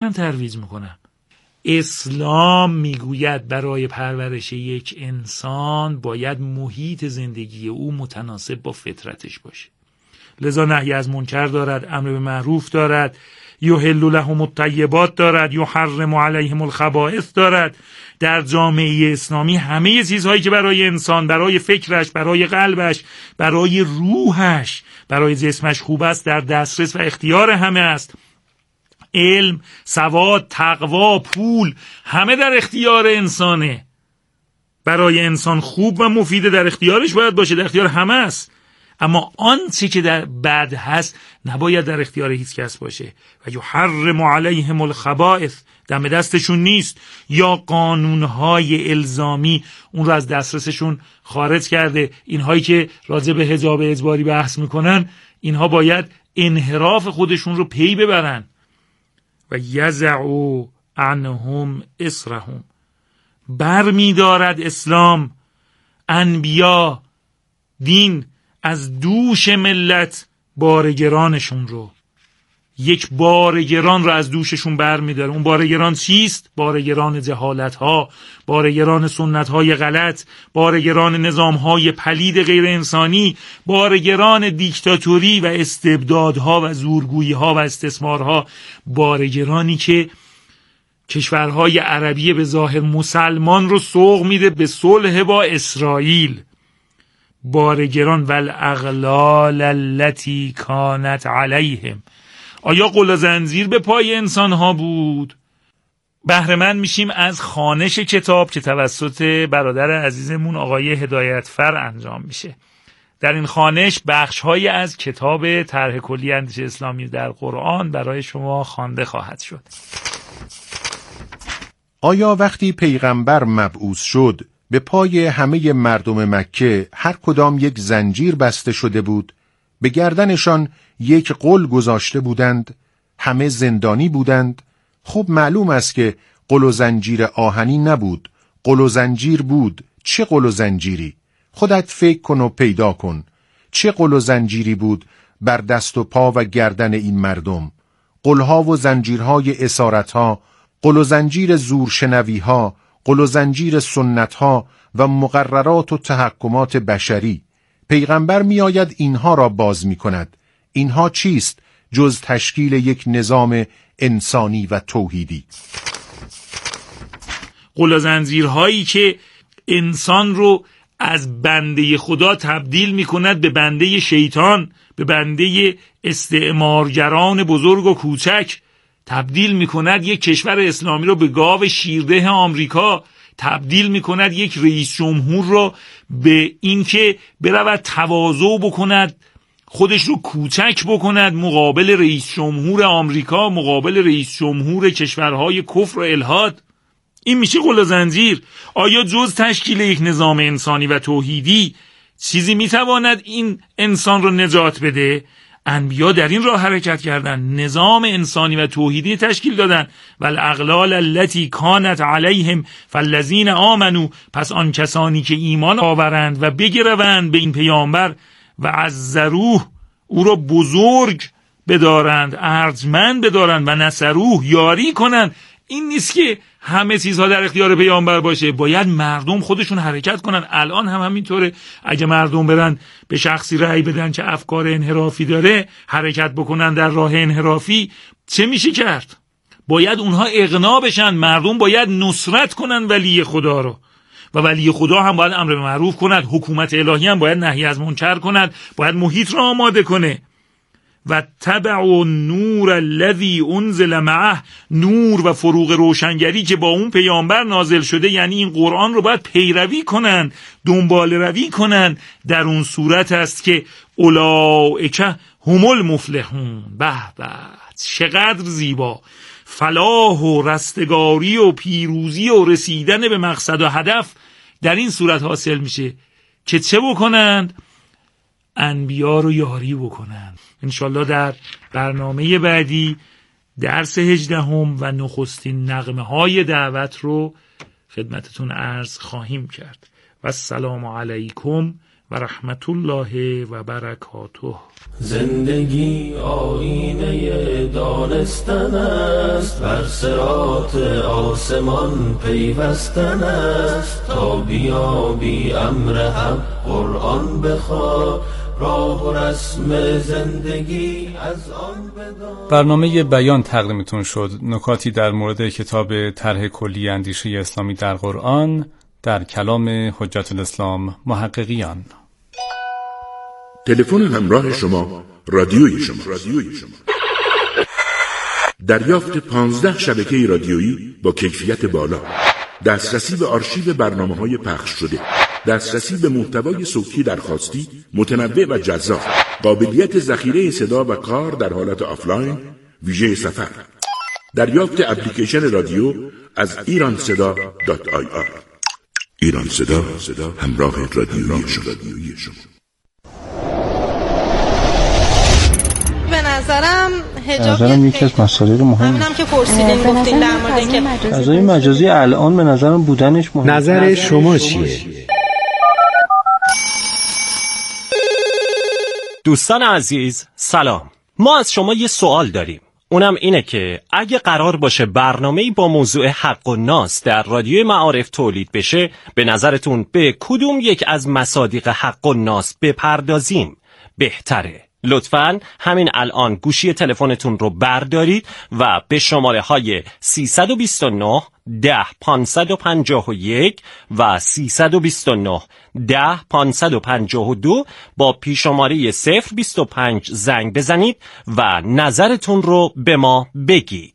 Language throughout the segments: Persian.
من ترویج میکنم. اسلام میگوید برای پرورش یک انسان باید محیط زندگی او متناسب با فطرتش باشه. لذا نهی از منکر دارد، امر به معروف دارد، یحل لهم الطیبات دارد، یحرم علیهم الخبائث دارد. در جامعه اسلامی همه چیزهایی که برای انسان، برای فکرش، برای قلبش، برای روحش، برای جسمش خوب است در دسترس و اختیار همه است. علم، سواد، تقوا، پول، همه در اختیار انسانه. برای انسان خوب و مفیده، در اختیارش باید باشه، در اختیار همه است. اما آنچه که در بد هست نباید در اختیار هیچ کس باشه. و یحرم علیهم الخبائث، دم دستشون نیست. یا قانونهای الزامی اون رو از دسترسشون خارج کرده. اینهایی که راجع به حجاب اجباری بحث میکنن، اینها باید انحراف خودشون رو پی ببرن. و یزعوا عنهم اسرهم، بر می‌دارد اسلام، انبیا، دین از دوش ملت بارگرانشون رو. یک بارگران رو از دوششون بر می‌داره. اون بارگران چیست؟ بارگران جهالت‌ها، بارگران سنت‌های غلط، بارگران نظام‌های پلید غیر انسانی، بارگران دیکتاتوری و استبدادها و زورگویی‌ها و استثمارها، بارگرانی که کشورهای عربی به ظاهر مسلمان رو سوق میده به صلح با اسرائیل. بارگران والاغلال التي كانت علیهم. آیا قل و زنجیر به پای انسان‌ها بود؟ بهره مند میشیم از خوانش کتاب که توسط برادر عزیزمون آقای هدایتفر انجام میشه. در این خوانش بخش‌هایی از کتاب طرح کلی اندیشه اسلامی در قرآن برای شما خوانده خواهد شد. آیا وقتی پیغمبر مبعوث شد به پای همه مردم مکه هر کدام یک زنجیر بسته شده بود؟ به گردنشان یک قل گذاشته بودند؟ همه زندانی بودند؟ خب معلوم است که قل و زنجیر آهنی نبود، قل و زنجیر بود. چه قل و زنجیری؟ خودت فکر کن و پیدا کن. چه قل و زنجیری بود بر دست و پا و گردن این مردم؟ قلها و زنجیرهای اسارتها، قل و زنجیر زورشنویها، قل و زنجیر سنتها و مقررات و تحکمات بشری. پیغمبر می آید اینها را باز می کند. اینها چیست جز تشکیل یک نظام انسانی و توحیدی؟ قل و زنجیرهایی که انسان رو از بنده خدا تبدیل می کند به بنده شیطان، به بنده استعمارگران بزرگ و کوچک، تبدیل می کند یک کشور اسلامی رو به گاو شیرده آمریکا، تبدیل می کند یک رئیس جمهور رو به اینکه برود تواضع بکند، خودش رو کوچک بکند مقابل رئیس جمهور آمریکا، مقابل رئیس جمهور کشورهای کفر و الحاد. این میشه قل و زنجیر. آیا جز تشکیل یک نظام انسانی و توحیدی چیزی میتواند این انسان رو نجات بده؟ انبیا در این راه حرکت کردن، نظام انسانی و توحیدی تشکیل دادن. والاغلال التي كانت عليهم فالذين آمنوا، پس آن کسانی که ایمان آورند و بگروند به این پیامبر و عزروه، او را بزرگ بدارند، ارجمند بدارند، و نصروه، یاری کنند. این نیست که همه چیزها در اختیار پیامبر باشه، باید مردم خودشون حرکت کنن. الان هم همینطوره. اگه مردم برن به شخصی رأی بدن که افکار انحرافی داره، حرکت بکنن در راه انحرافی، چه میشه کرد؟ باید اونها اقناع بشن. مردم باید نصرت کنن ولی خدا رو، و ولی خدا هم باید امر به معروف کند. حکومت الهی هم باید نهی از منکر کند، باید محیط را آماده کنه. و تبع النور الذی انزل معه، نور و فروغ روشنگری که با اون پیامبر نازل شده، یعنی این قرآن رو باید پیروی کنن، دنبال روی کنن. در اون صورت است که اولئک هم المفلحون. به به، چقدر زیبا! فلاح و رستگاری و پیروزی و رسیدن به مقصد و هدف در این صورت حاصل میشه که چه بکنند؟ انبیا رو یاری بکنند. انشالله در برنامه بعدی درس 18 و نخستین نغمه های دعوت رو خدمتتون عرض خواهیم کرد. و السلام علیکم و رحمت الله و برکاته. زندگی آینه دانستن است، بر صراط آسمان پیوستن است. تا بیابی امر حق قرآن بخوان، راه و رسم زندگی از آن بدان. برنامه بیان تقدیمتون شد. نکاتی در مورد کتاب طرح کلی اندیشه اسلامی در قرآن در کلام حجت الاسلام محققیان. تلفن همراه شما رادیوی شما. دریافت 15 شبکه رادیویی با کیفیت بالا، دسترسی به آرشیو برنامه‌های پخش شده، دسترسی به محتوای صوتی درخواستی متنوع و جذاب، قابلیت ذخیره صدا و کار در حالت آفلاین ویژه سفر، دریافت اپلیکیشن رادیو از ایرانصدا.ir. ایران صدا، همراه رادیویی شما. به نظرم حجاب یکی از مسائل مهم. همینم که پرسیدین گفتین در مورد اینکه فضای مجازی الان به نظرم بودنش مهمه. نظر شما چیه؟ دوستان عزیز سلام. ما از شما یه سوال داریم. اونم اینه که اگه قرار باشه برنامه‌ای با موضوع حق و ناس در رادیوی معارف تولید بشه، به نظرتون به کدوم یک از مصادیق حق و ناس بپردازیم بهتره؟ لطفاً همین الان گوشی تلفنتون رو بردارید و به شماره های 329 10 551 و 329 10 552 با پیشماره 025 زنگ بزنید و نظرتون رو به ما بگید.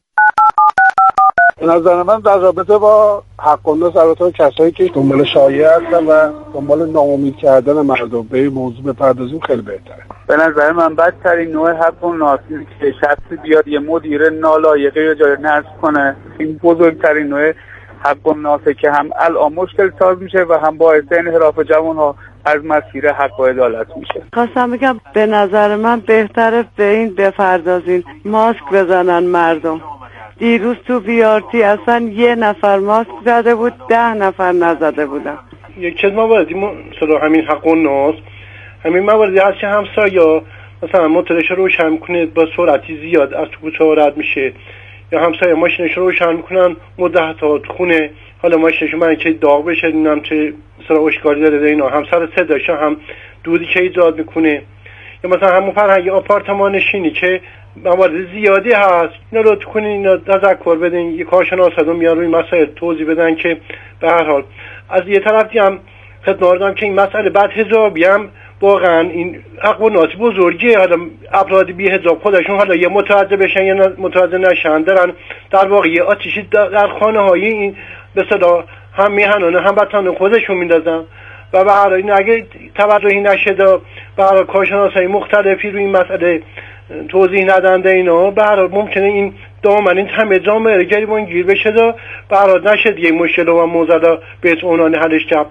به نظر من در رابطه با حق و ناس البته کسایی که دنبال شایعه هستن و دنبال ناامید کردن مردم به این موضوع بپردازیم خیلی بهتره. به نظر من بدترین نوع حق و ناس اینه که شخصی بیاد یه مدیر نالایقی رو جای نصب کنه. این بزرگترین نوع حق و ناسه که هم الان مشکل ساز میشه و هم باعث انحراف جوان‌ها از مسیر حق و عدالت میشه. خواستم بگم به نظر من بهتره به این بپردازین، ماسک بزنن مردم. دیروز تو بیارتی اصلا یه نفر ماسک زده بود، 10 نفر نزده بودن. یکی از مواردی همین حق و ناس، همین مواردی هست که همسایه مثلا موتورش رو روشن میکنه با سرعتی زیاد از تو کوچه رد میشه، یا همسایه ماشینش رو روشن میکنن مدت تا تو خونه، حالا ماشینش من که داغ بشه نمیدونم چه مثلا اشکالی داره اینا، همسر صداش هم دودی که ایجاد میکنه. یا مثلا همون فرهنگ آپارتمان نشینی که موارد زیادی هست، اینا رو تو کنین، اینا تذکر بدین، یه کارشناسا میان روی مسائل توضیح بدن که به هر حال از یه طرفی هم خدمت دارم که این مسئله بعد حجابی هم واقعا این حق و ناس بزرگیه. حالا افراد بی حجاب خودشون حالا یه متوجه بشن یا متوجه نشن، دارن در واقع یه آتیشی در خانه های این به صدا هم میهنانه هم بطن خودشون میندازن و به هر حال این اگه توجهی نشه به هر حال کارشناسای مختلفی روی این مسئله توضیح ندن اینا، به هر حال ممکنه این دامن این همه جامعه گریبان گیر بشه و به هر حال نشه دیگه مشکل و موضوع به اونان حلش کرد.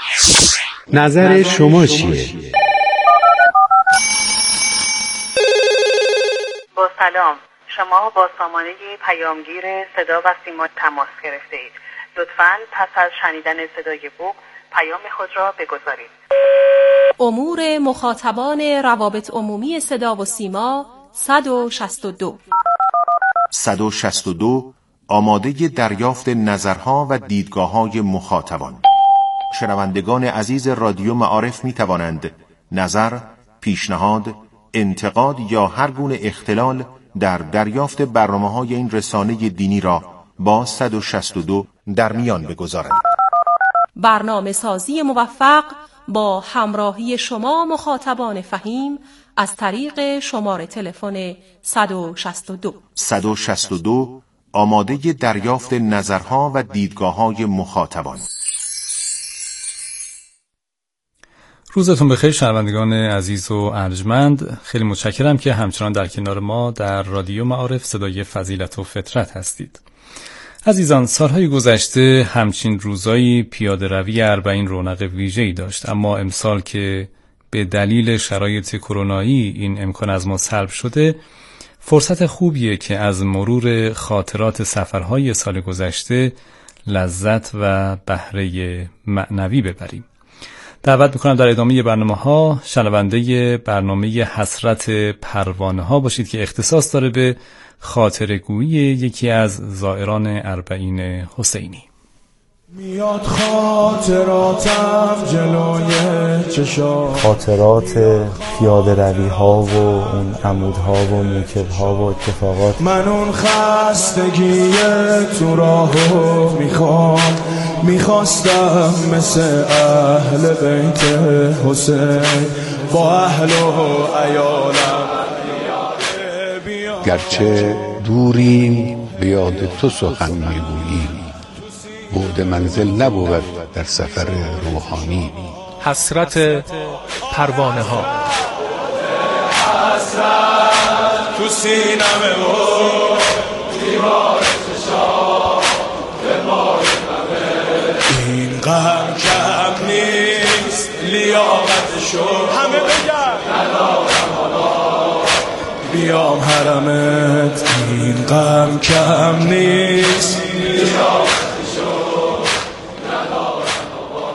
نظر شما چیه؟ با سلام، شما با سامانه پیامگیر صدا و سیما تماس گرفته اید. لطفاً پس از شنیدن صدای بوق پیام خود را بگذارید. امور مخاطبان روابط عمومی صدا و سیما 162 آماده دریافت نظرها و دیدگاه‌های مخاطبان. شنوندگان عزیز رادیو معارف می توانند نظر، پیشنهاد، انتقاد یا هر گونه اختلال در دریافت برنامه‌های این رسانه دینی را با 162 در میان بگذارند. برنامه سازی موفق با همراهی شما مخاطبان فهیم از طریق شماره تلفن 162 آماده دریافت نظرها و دیدگاه‌های مخاطبان. روزتون بخیر شنوندگان عزیز و ارجمند. خیلی متشکرم که همچنان در کنار ما در رادیو معارف صدای فضیلت و فطرت هستید. عزیزان، سالهای گذشته همچین روزایی پیاده روی اربعین رونق ویژه‌ای داشت، اما امسال که به دلیل شرایط کرونایی این امکان از ما سلب شده، فرصت خوبیه که از مرور خاطرات سفرهای سال گذشته لذت و بهره معنوی ببریم. دعوت میکنم در ادامه برنامه‌ها شنونده برنامه حسرت پروانه ها باشید که اختصاص داره به خاطره‌گویی یکی از زائران اربعین حسینی. میاد خاطراتم جلوی چشام، خاطرات پیاده روی ها و اون عمودها و موکب ها و اتفاقات. من اون خستگی تو راهو میخواستم مثل اهل بیت حسین با اهل و عیالم. گرچه دوریم به یاد تو سخن میگوییم، بعد منزل نبود در سفر روحانی. حسرت پروانه ها. حسرت تو سینمه و دیوار چشام دمار این غم کم نیست لیاقتشو همه بگن ندارم حالا بیام حرمت. این غم کم نیست لیاقتشو ندارم.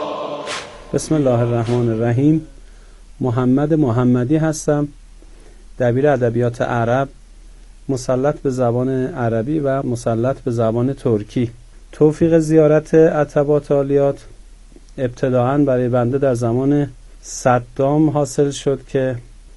بسم الله الرحمن الرحیم. محمد محمدی هستم، دبیر ادبیات عرب، مسلط به زبان عربی و مسلط به زبان ترکی. توفیق زیارت عتبات عالیات ابتداعاً برای بنده در زمان صدام حاصل شد که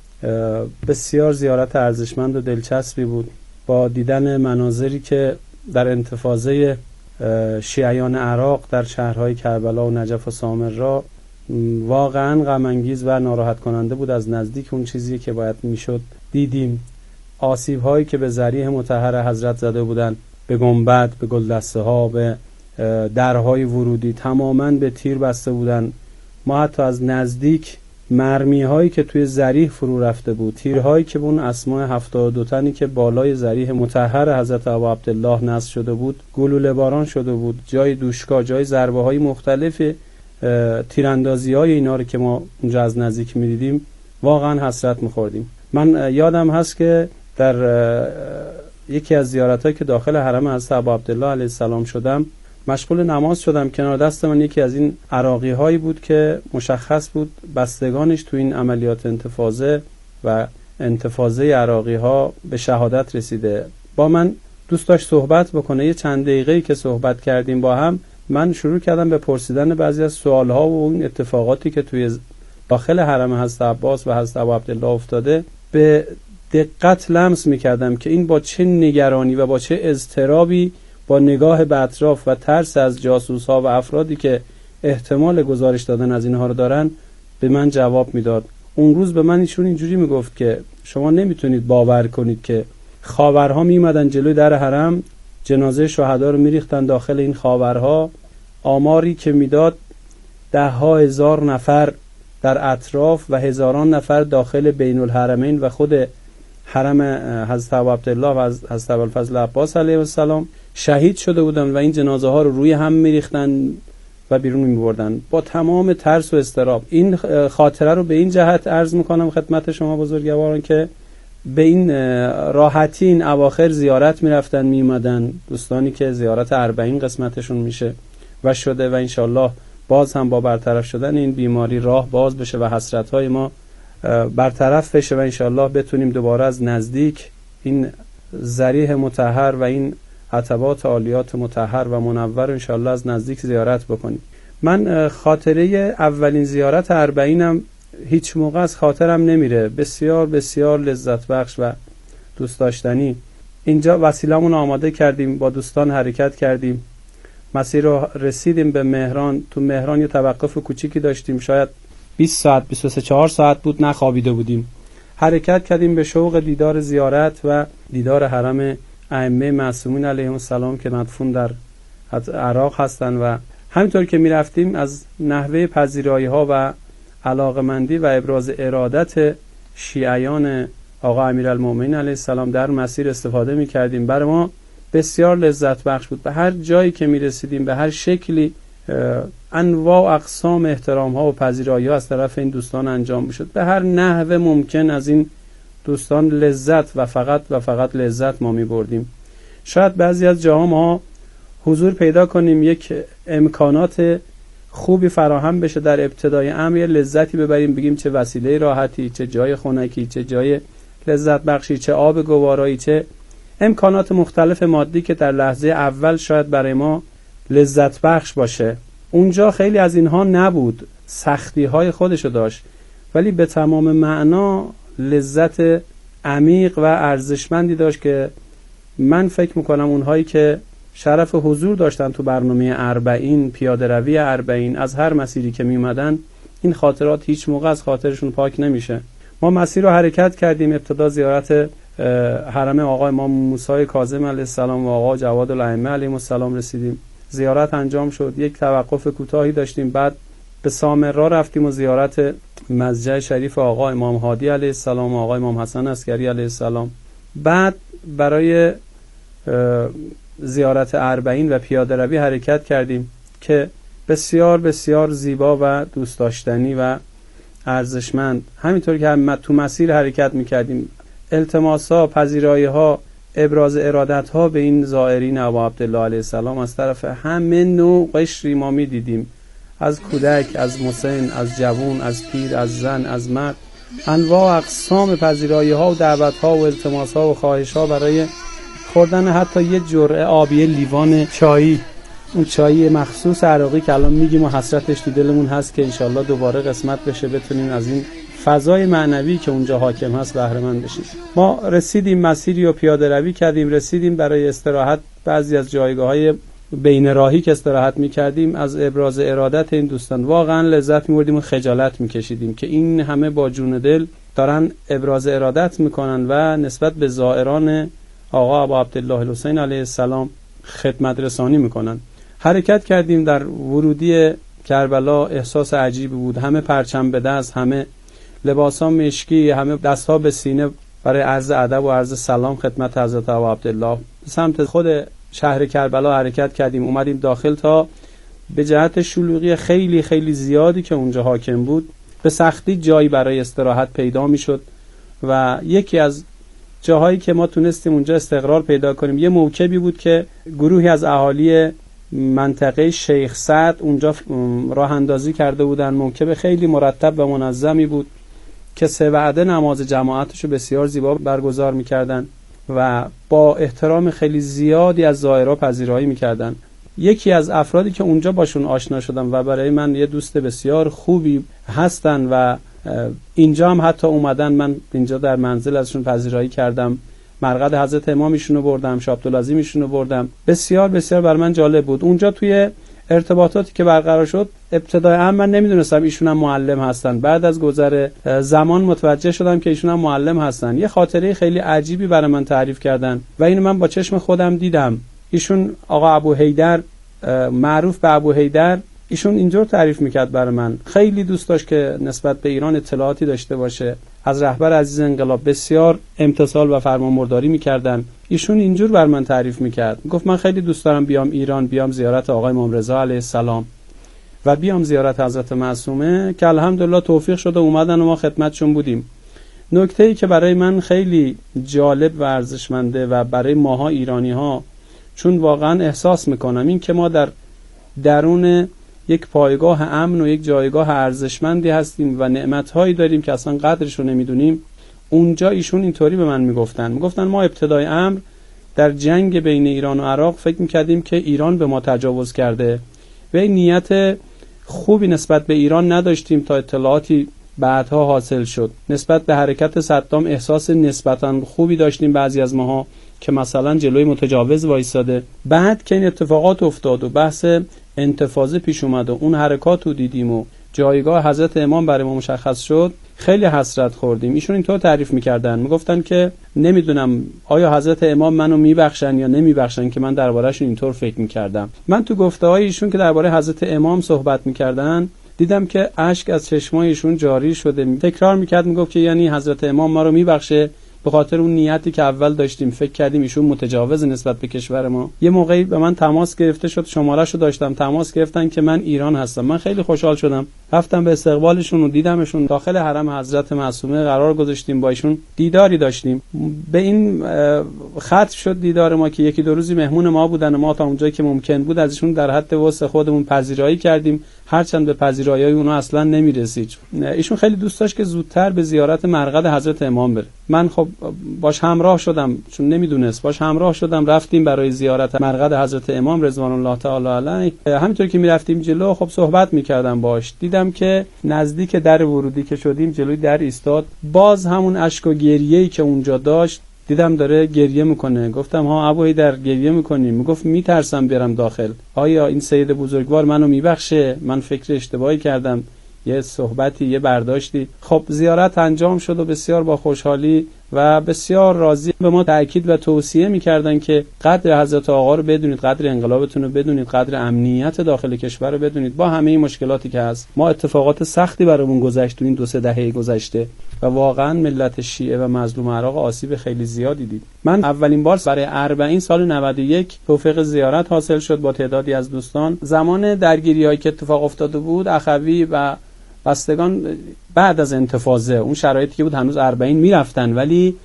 بسیار زیارت ارزشمند و دلچسبی بود. با دیدن مناظری که در انتفاضه شیعیان عراق در شهرهای کربلا و نجف و سامرا واقعاً غم انگیز و ناراحت کننده بود. از نزدیک اون چیزی که باید میشد دیدیم. آسیب هایی که به ذریح مطهر حضرت زده بودند، به گنبد، به گلدسته ها، به درهای ورودی تماماً به تیر بسته بودند. ما حتی از نزدیک مرمی هایی که توی ذریح فرو رفته بود، تیرهایی که به اون اسماء 72 تنی که بالای ذریح مطهر حضرت ابا عبدالله نصب شده بود گلوله باران شده بود. جای دوشکا، جای ضربه های مختلف تیراندازی های اینا رو که ما اونجا از نزدیک می‌دیدیم واقعا حسرت می‌خوردیم. من یادم هست که در یکی از زیارتایی که داخل حرم حضرت ابا عبدالله علیه السلام شدم، مشغول نماز شدم. کنار دست من یکی از این عراقی هایی بود که مشخص بود بستگانش تو این عملیات انتفاضه و انتفاضه عراقی ها به شهادت رسیده. با من دوست داشت صحبت بکنه. یه چند دقیقه‌ای که صحبت کردیم با هم، من شروع کردم به پرسیدن بعضی از سوالها و اون اتفاقاتی که توی داخل حرم حضرت عباس و حضرت ابا عبدالله افتاده. به دقت لمس می‌کردم که این با چه نگرانی و با چه اضطرابی با نگاه به اطراف و ترس از جاسوس‌ها و افرادی که احتمال گزارش دادن از اینها رو دارن به من جواب میداد. اون روز به من ایشون اینجوری میگفت که شما نمیتونید باور کنید که خاورها میمدن جلوی در حرم، جنازه شهدا رو میریختن داخل این خاورها. آماری که میداد 10,000 نفر در اطراف و هزاران نفر داخل بین الحرمین و خود حرم حضرت ابو عبدالله و حضرت ابوالفضل عباس علیه السلام شهید شده بودن و این جنازه ها رو روی هم میریختن و بیرون میبردن با تمام ترس و اضطراب. این خاطره رو به این جهت عرض میکنم خدمت شما بزرگواران که به این راحتی این اواخر زیارت میرفتن میمدن دوستانی که زیارت 40 قسمتشون میشه و شده و انشالله باز هم با برطرف شدن این بیماری راه باز بشه و حسرت‌های ما برطرف بشه و انشالله بتونیم دوباره از نزدیک این ذریح مطهر و این عتبات عالیات مطهر و منور انشالله از نزدیک زیارت بکنیم. من خاطره اولین زیارت 40 هیچ موقع از خاطرم نمیره. بسیار بسیار لذت بخش و دوست داشتنی. اینجا وسیله‌مون آماده کردیم، با دوستان حرکت کردیم، مسیر رو رسیدیم به مهران. تو مهران یه توقف کوچیکی داشتیم، شاید 20 ساعت 23-4 ساعت بود نخوابیده بودیم. حرکت کردیم به شوق دیدار زیارت و دیدار حرم ائمه معصومین علیهم السلام که مدفون در عراق هستن و همینطور که میرفتیم از نحوه پذیرایی ها و علاقمندی و ابراز ارادت شیعیان آقا امیرالمومنین علیه السلام در مسیر استفاده میکردیم. برای ما بسیار لذت بخش بود. به هر جایی که میرسیدیم به هر شکلی انواع و اقسام احترام ها و پذیرایی ها از طرف این دوستان انجام میشد. به هر نحوه ممکن از این دوستان لذت و فقط لذت ما می بردیم. شاید بعضی از جاها ما حضور پیدا کنیم یک امکانات خوبی فراهم بشه در ابتدای امر، یه لذتی ببریم، بگیم چه وسیله راحتی، چه جای خنکی، چه جای لذت بخشی، چه آب گوارایی، چه امکانات مختلف مادی که در لحظه اول شاید برای ما لذت بخش باشه. اونجا خیلی از اینها نبود، سختی های خودشو داشت، ولی به تمام معنا لذت عمیق و ارزشمندی داشت که من فکر میکنم اونهایی که شرف حضور داشتن تو برنامه 40 پیاده روی 40 از هر مسیری که می اومدن، این خاطرات هیچ موقع از خاطرشون پاک نمیشه. ما مسیر رو حرکت کردیم، ابتدا زیارت حرم آقا امام موسی کاظم علیه السلام و آقا جواد الائمه علیهم السلام رسیدیم. زیارت انجام شد، یک توقف کوتاهی داشتیم، بعد به سامرا رفتیم و زیارت مسجد شریف آقا امام هادی علیه السلام و آقا امام حسن عسکری علیه السلام. بعد برای زیارت 40 و پیاده روی حرکت کردیم که بسیار بسیار زیبا و دوست داشتنی و ارزشمند. همینطور که هم تو مسیر حرکت میکردیم، التماس‌ها، پذیرایی‌ها، ابراز ارادت‌ها به این زائرین ابا عبدالله علیه السلام از طرف همه نوع قشری ما می‌دیدیم، از کودک، از مسن، از جوان، از پیر، از زن، از مرد، انواع اقسام پذیرایی‌ها و دعوت‌ها و التماس‌ها و خواهش‌ها برای خوردن حتی یه جرعه آبی لیوان چایی، اون چایی مخصوص عراقی که الان میگیم و حسرتش تو دلمون هست که انشالله دوباره قسمت بشه بتونیم از این فضای معنوی که اونجا حاکم هست بهره مند بشیم. ما رسیدیم، مسیری و پیاده روی کردیم، رسیدیم برای استراحت. بعضی از جایگاه‌های بین راهی که استراحت می‌کردیم از ابراز ارادت این دوستان واقعا لذت می‌بردیم و خجالت می‌کشیدیم که این همه با جون دل دارن ابراز ارادت می‌کنن و نسبت به زائران آقا ابا عبدالله الحسین علیه السلام خدمت رسانی می‌کنن. حرکت کردیم. در ورودی کربلا احساس عجیبی بود، همه پرچم به دست، همه لباسا مشکی، همه دستها به سینه برای عرض ادب و عرض سلام خدمت حضرت ابا عبدالله. سمت خود شهر کربلا حرکت کردیم، اومدیم داخل تا به جهت شلوغی خیلی خیلی زیادی که اونجا حاکم بود به سختی جایی برای استراحت پیدا میشد و یکی از جاهایی که ما تونستیم اونجا استقرار پیدا کنیم یه موکبی بود که گروهی از اهالی منطقه شیخ سعد اونجا راه اندازی کرده بودن. موکب خیلی مرتب و منظمی بود که 3 وعده نماز جماعتشو بسیار زیبا برگزار میکردن و با احترام خیلی زیادی از زائرها پذیرایی میکردن. یکی از افرادی که اونجا باشون آشنا شدم و برای من یه دوست بسیار خوبی هستن و اینجا هم حتی اومدن، من اینجا در منزل ازشون پذیرایی کردم، مرقد حضرت امامیشونو بردم، شاه عبدالعظیمیشونو بردم. بسیار بسیار بر من جالب بود. اونجا توی ارتباطاتی که برقرار شد ابتدای من نمیدونستم ایشون هم معلم هستن. بعد از گذر زمان متوجه شدم که ایشون هم معلم هستن. یه خاطره خیلی عجیبی برای من تعریف کردن و اینو من با چشم خودم دیدم. ایشون آقا ابو حیدر، معروف به ابو حیدر، ایشون اینجور تعریف میکرد برای من. خیلی دوست داشت که نسبت به ایران اطلاعاتی داشته باشه. از رهبر عزیز انقلاب بسیار امتثال و فرمانبرداری میکردن. ایشون اینجور بر من تعریف میکرد، گفت من خیلی دوست دارم بیام ایران، بیام زیارت آقای امام رضا علیه السلام و بیام زیارت حضرت معصومه، که الحمدلله توفیق شد و اومدن و ما خدمتشون بودیم. نکته‌ای که برای من خیلی جالب و ارزشمنده و برای ماها ایرانی ها، چون واقعا احساس میکنم این که ما در درون یک پایگاه امن و یک جایگاه ارزشمندی هستیم و نعمت‌هایی داریم که اصلا قدرش رو نمیدونیم. اونجا ایشون اینطوری به من میگفتن ما ابتدای امر در جنگ بین ایران و عراق فکر میکردیم که ایران به ما تجاوز کرده و نیت خوبی نسبت به ایران نداشتیم تا اطلاعاتی بعدها حاصل شد. نسبت به حرکت صدام احساس نسبتاً خوبی داشتیم بعضی از ماها که مثلا جلوی متجاوز وایساده. بعد که این اتفاقات افتاد و بحث انتفاضه پیش اومد و اون حرکات رو دیدیم و جایگاه حضرت امام برای ما مشخص شد، خیلی حسرت خوردیم. ایشون اینطور تعریف میکردن، میگفتن که نمیدونم آیا حضرت امام منو میبخشن یا نمیبخشن که من درباره‌شون اینطور فکر میکردم. من تو گفته‌های ایشون که درباره حضرت امام صحبت میکردن دیدم که اشک از چشمای ایشون جاری شده. تکرار میکرد، میگفت که یعنی حضرت امام ما رو میبخشه، به خاطر اون نیتی که اول داشتیم فکر کردیم ایشون متجاوز نسبت به کشور ما. یه موقعی به من تماس گرفته شد، شماره‌شو داشتم، تماس گرفتن که من ایران هستم. من خیلی خوشحال شدم، رفتم به استقبالشون و دیدمشون. داخل حرم حضرت معصومه قرار گذاشتیم، با ایشون دیداری داشتیم. به این ختم شد دیدار ما که یکی دو روزی مهمون ما بودن و ما تا اونجایی که ممکن بود ازشون در حد وسع خودمون پذیرایی کردیم، هرچند به پذیرایی اونا اصلا نمیرسید. ایشون خیلی دوست داشت که زودتر به زیارت مرقد حضرت امام بره. من خب باش همراه شدم، چون نمیدونست، باش همراه شدم، رفتیم برای زیارت مرقد حضرت امام رضوان الله تعالی علیه. همینطور که میرفتیم جلو خب صحبت میکردم باش، دیدم که نزدیک در ورودی که شدیم جلوی در ایستاد، باز همون اشک و گریه‌ای که اونجا داشت دیدم داره گریه میکنه. گفتم ها ابوی در گریه میکنی؟ میگفت میترسم برم داخل. آیا این سید بزرگوار منو میبخشه؟ من فکر اشتباهی کردم، یه صحبتی، یه برداشتی. خب زیارت انجام شد و بسیار با خوشحالی و بسیار راضی به ما تأکید و توصیه میکردن که قدر حضرت آقا رو بدونید، قدر انقلابتون رو بدونید، قدر امنیت داخل کشور رو بدونید. با همه این مشکلاتی که هست، ما اتفاقات سختی برامون گذشت تو این 2-3 دهه گذشته و واقعا ملت شیعه و مظلوم عراق آسیب خیلی زیادی دید. من اولین بار برای 40 سال 91 توفیق زیارت حاصل شد با تعدادی از دوستان. زمان درگیری‌هایی که اتفاق افتاده بود، اخوی و بستگان بعد از انتفاضه، اون شرایطی که بود، هنوز 40 میرفتن ولی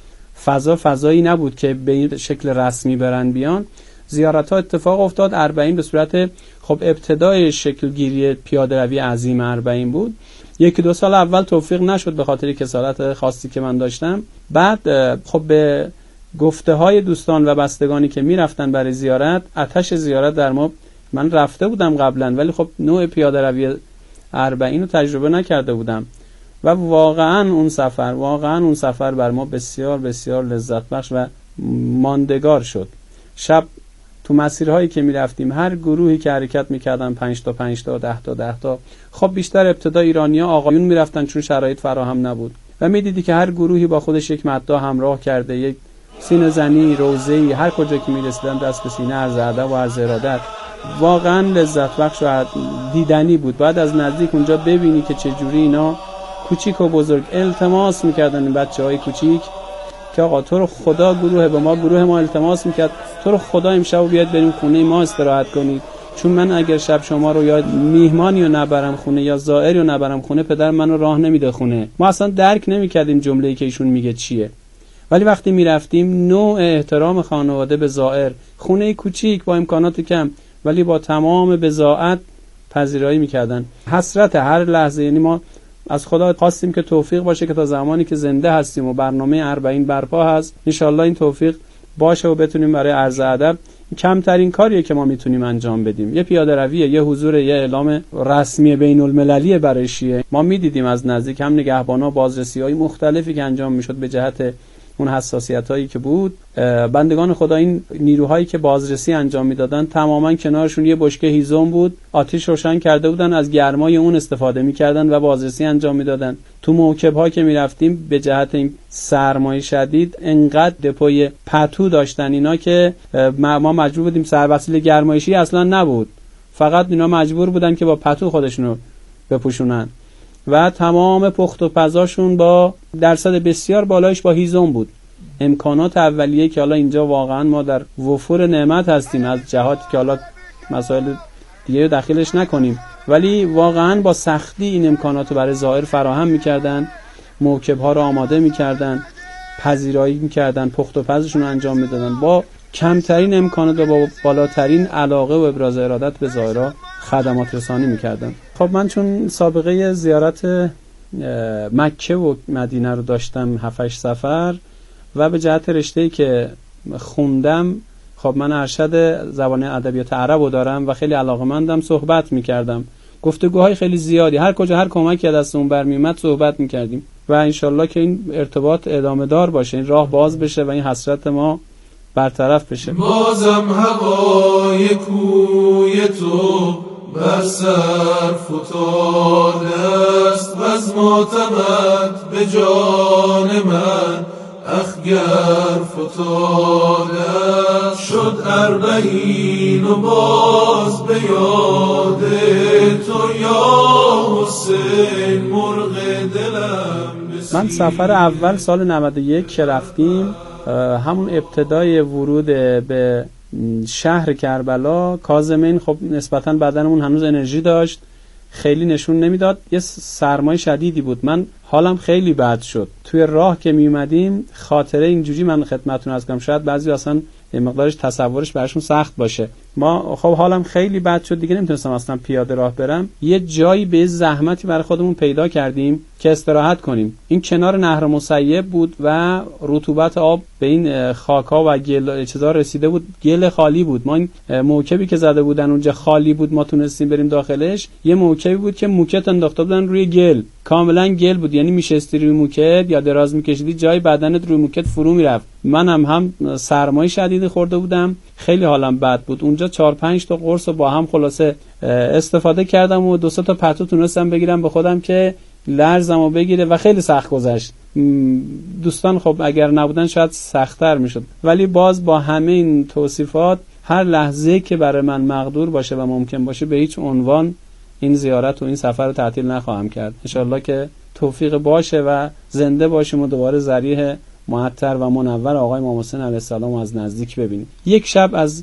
فضایی نبود که به این شکل رسمی برن بیان. زیارت ها اتفاق افتاد. 40 به صورت خب ابتدای شکل گیری پیاده روی عظیم 40 بود. 1-2 سال اول توفیق نشد به خاطر کسالت خاصی که من داشتم. بعد خب به گفته های دوستان و بستگانی که میرفتن برای زیارت، آتش زیارت در ما، من رفته بودم قبلا ولی خب نوع پیاده روی 40 رو تجربه نکرده بودم و واقعا اون سفر بر ما بسیار بسیار لذت بخش و ماندگار شد. شب تو مسیرهایی که میرفتیم، هر گروهی که حرکت میکردن 5 تا 5 تا 10 تا 10 تا، خب بیشتر ابتدا ایرانی‌ها آقایون میرفتن چون شرایط فراهم نبود و میدیدی که هر گروهی با خودش یک مداح همراه کرده، یک سینه زنی، روزه‌ای، هر کجا که میرسیدن دست به سینه عرض ادب و عرض ارادت. واقعا لذت بخش و دیدنی بود. بعد از نزدیک اونجا ببینی که چه جوری اینا کوچیک و بزرگ التماس میکردن، این بچه‌های کوچیک که آقا تو رو خدا، گروه ما التماس میکرد تو رو خدا امشب بیاد بریم خونه ما استراحت کنید، چون من اگر شب شما رو یا میهمانی رو نبرم خونه یا زائری رو نبرم خونه، پدر منو راه نمیده خونه. ما اصلا درک نمیکردیم جمله‌ای که ایشون میگه چیه، ولی وقتی میرفتیم نوع احترام خانواده به زائر، خونه کوچیک با امکانات کم ولی با تمام بضاعت پذیرایی میکردن. حسرت هر لحظه، یعنی ما از خدا خواستیم که توفیق باشه که تا زمانی که زنده هستیم و برنامه 40 برپا هست، انشالله این توفیق باشه و بتونیم برای عرض ادب، کمترین کاریه که ما میتونیم انجام بدیم، یه پیاده رویه، یه حضور، یه اعلام رسمی بین المللی برای شیعه. ما میدیدیم از نزدیک هم نگهبانا، بازرسی‌های مختلفی که انجام میشد به جهت اون حساسیتایی که بود. بندگان خدا، این نیروهایی که بازرسی انجام میدادن، تماما کنارشون یه بشکه هیزم بود، آتش روشن کرده بودن، از گرمای اون استفاده میکردن و بازرسی انجام میدادن. تو موکب‌ها که میرفتیم به جهت این سرمای شدید، انقدر دپوی پتو داشتن اینا که ما مجبور بودیم، سر وسیله گرمایشی اصلا نبود، فقط اینا مجبور بودن که با پتو خودشونو بپوشونن و تمام پخت و پزاشون با درصد بسیار بالایش با هیزم بود. امکانات اولیه که حالا اینجا واقعا ما در وفور نعمت هستیم از جهاتی که حالا مسائل دیگه رو داخلش نکنیم، ولی واقعا با سختی این امکانات رو برای زائر فراهم میکردن، موکب‌ها رو آماده میکردن، پذیرایی میکردن، پخت و پزشون رو انجام میدادن، با کمترین امکانات و با بالاترین علاقه و ابراز ارادت به زائرها خدمات رسانی میکردن. خب من چون سابقه زیارت مکه و مدینه رو داشتم 7-8 سفر و به جهت رشته‌ای که خوندم، خب من ارشد زبان ادبیات عرب رو دارم و خیلی علاقه‌مندم، صحبت میکردم، گفتگوهای خیلی زیادی، هر کجا هر کمکی دستمون برمیومد صحبت میکردیم و انشالله که این ارتباط ادامه دار باشه، این راه باز بشه و این حسرت ما برطرف بشه. بازم هوای کوی تو بر سر فتاده است و از معتمد به جان من اخگر فتاده است. شد 40 و باز به یاد تو یا حسین مرغ دلم من سفر اول سال 91 که رفتیم، همون ابتدای ورود به شهر کربلا، کاظمین خب نسبتاً بدنمون هنوز انرژی داشت، خیلی نشون نمیداد، یه سرمای شدیدی بود. من حالم خیلی بد شد. توی راه که می اومدیم خاطره اینجوری من خدمتتون عرض کنم، شاید بعضی اصلا مقدارش تصورش براشون سخت باشه. ما خب حالم خیلی بد شد دیگه، نمیتونستم اصلا پیاده راه برم. یه جایی به زحمتی برای خودمون پیدا کردیم که استراحت کنیم. این کنار نهر مسیب بود و رطوبت آب به این خاک‌ها و گل چیزا رسیده بود، گل خالی بود. ما این موکبی که زده بودن اونجا خالی بود، ما تونستیم بریم داخلش. یه موکبی بود که موکت انداخته بودن روی گل، کاملا گل بود، یعنی میشستی روی موکت یا دراز میکشیدی جای بدنت روی موکت فرو میرفت. منم هم سرمای شدیدی خورده بودم، خیلی حالم بد بود. اونجا 4-5 تا قرص رو با هم خلاصه استفاده کردم و 2-3 تا پتو تونستم بگیرم به خودم که لرزمو بگیره و خیلی سخت گذشت. دوستان خب اگر نبودن شاید سخت‌تر میشد، ولی باز با همه این توصیفات هر لحظه که برای من مقدور باشه و ممکن باشه به هیچ عنوان این زیارت و این سفر رو تعطیل نخواهم کرد. انشالله که توفیق باشه و زنده باشیم و دوباره ذریح معطر و منور آقای امام حسین علیه السلام از نزدیک ببینیم. یک شب از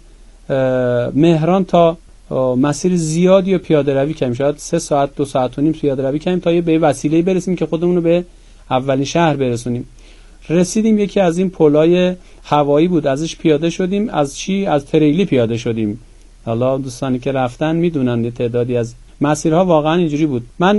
مهران تا مسیر زیادی و پیاده روی کردیم، شاید 3 ساعت 2 ساعت و نیم پیاده روی کردیم تا به وسیله‌ای برسیم که خودمون رو به اولین شهر برسونیم. رسیدیم یکی از این پل‌های هوایی بود، ازش پیاده شدیم. از تریلی پیاده شدیم. حالا دوستانی که رفتن میدونن یه تعدادی از مسیرها واقعا اینجوری بود. من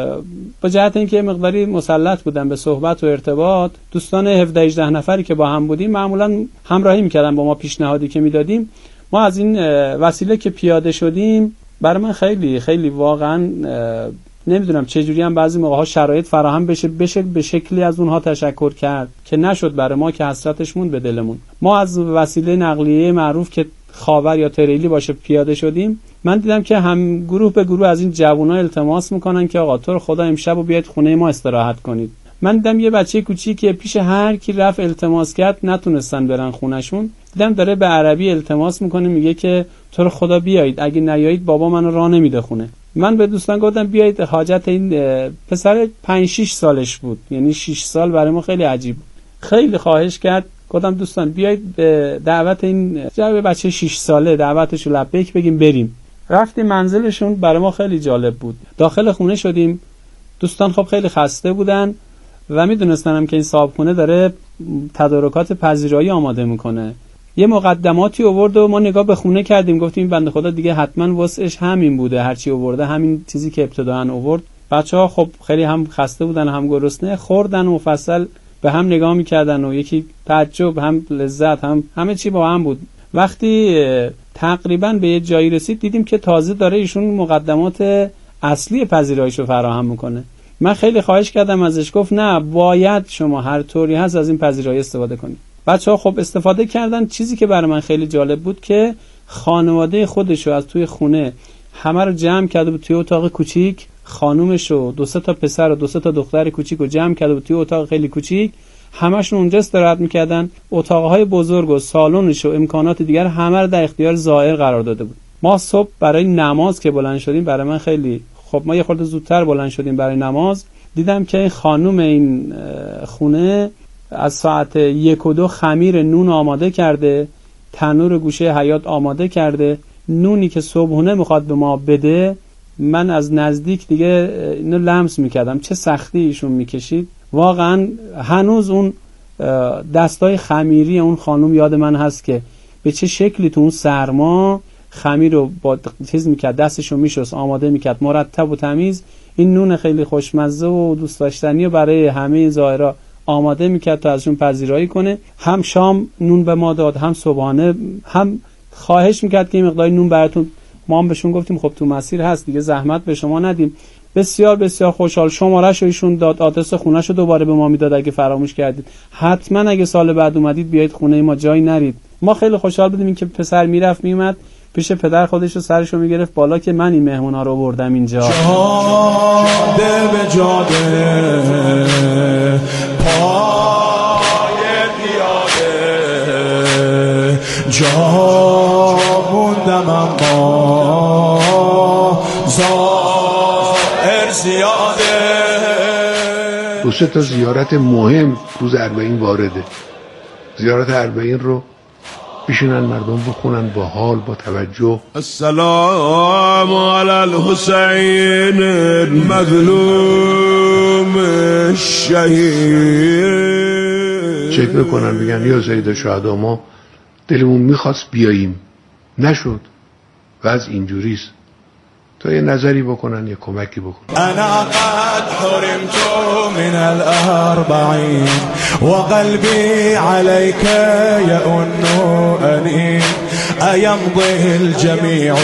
با جهت اینکه مقداری مسلط بودم به صحبت و ارتباط، دوستان 17-18 نفری که با هم بودیم معمولا همراهی می‌کردن با ما پیشنهادی که میدادیم. ما از این وسیله که پیاده شدیم، برای من خیلی خیلی واقعا نمیدونم چجوری هم بعضی موقع‌ها شرایط فراهم بشه به شکلی از اونها تشکر کرد که نشد برای ما که حسرتش موند به دلمون. ما از وسیله نقلیه معروف که خاور یا تریلی باشه پیاده شدیم. من دیدم که هم گروه به گروه از این جوونا التماس میکنن که آقا تو رو خدا امشب بیاید خونه ما استراحت کنید. من دیدم یه بچه کوچیک که پیش هر کی رفت التماس کرد نتونستن برن خونهشون. دیدم داره به عربی التماس میکنه، میگه که تو رو خدا بیایید، اگه نیایید بابا منو راه نمیده خونه. من به دوستان گفتم بیایید، حاجت این پسر 5-6 سالش بود، یعنی 6 سال برای ما خیلی عجیب. خیلی خواهش کرد، گفتم دوستان بیایید به دعوت این جواب بچه 6 ساله دعوتش رو لبیک بگیم بریم. رفتیم منزلشون، برای ما خیلی جالب بود. داخل خونه شدیم، دوستان خب خیلی خسته بودن و میدونستنم که این صاحبخونه داره تدارکات پذیرایی آماده میکنه. یه مقدماتی آورد و ما نگاه به خونه کردیم، گفتیم این بنده خدا دیگه حتما وسعش همین بوده، هرچی آورده همین چیزی که ابتداً آورد. بچه‌ها خب خیلی هم خسته بودن هم گرسنه، خوردن و مفصل به هم نگاه میکردن و یکی تعجب هم لذت هم همه چی با هم بود. وقتی تقریبا به یه جایی رسید دیدیم که تازه داره ایشون مقدمات اصلی پذیراییشو فراهم میکنه. من خیلی خواهش کردم ازش، گفت نه باید شما هر طوری هست از این پذیرایی استفاده کنید. بچه‌ها خب استفاده کردن. چیزی که برای من خیلی جالب بود که خانواده خودشو از توی خونه همه رو جمع کرده بود توی اتاق کوچیک، خانومشو 2-3 تا پسر و 2-3 تا دختر کوچیک رو جمع کرده بود توی اتاق خیلی کوچیک، همشون اونجا استراحت میکردن. اتاقهای بزرگ و سالنش و امکانات دیگر همه رو در اختیار زائر قرار داده بود. ما صبح برای نماز که بلند شدیم، برای من خیلی خب ما یه خورده زودتر بلند شدیم برای نماز، دیدم که خانم این خونه از ساعت 1 و 2 خمیر نون آماده کرده، تنور گوشه حیاط آماده کرده، نونی که صبحونه میخواد به ما بده. من از نزدیک دیگه اینو لمس میکردم چه سختی ایشون میکشید. واقعا هنوز اون دستای خمیری اون خانم یاد من هست که به چه شکلی تو اون سرما خمیر رو با چیز میکرد، دستشو میشست آماده میکرد مرتب و تمیز. این نون خیلی خوشمزه و دوست داشتنی و برای همه زائرا آماده میکرد تا ازشون پذیرایی کنه. هم شام نون به ما داد، هم صبحانه، هم خواهش میکرد که این مقدار نون براتون. ما هم بهشون گفتیم خب تو مسیر هست دیگه زحمت به شما ندیم. بسیار بسیار خوشحال. شماره‌شو ایشون داد، آدرس خونه‌شو دوباره به ما میداد اگه فراموش کردید. حتما اگه سال بعد اومدید بیایید خونه ما، جایی نرید. ما خیلی خوشحال بودیم که پسر میرفت میومد پیش پدر خودش رو سرشو میگرفت بالا که من این مهمونا رو بردم اینجا. جاده به جاده پای پیاده جا موندم اما زائر زیاده. 2-3 تا زیارت مهم روز 40 وارده. زیارت 40 رو بشینن مردم بخونن با حال، با توجه. السلام علی الحسین المظلوم الشهید. چک بکنن بگن یا سید الشهدا ما دلمون میخواست بیاییم نشد و از اینجوریست، تا یه نظری بکنن، یه کمکی بکنن. انا قد حرمت من الأربعين وقلبي عليك يئن أنين أيمضي الجميع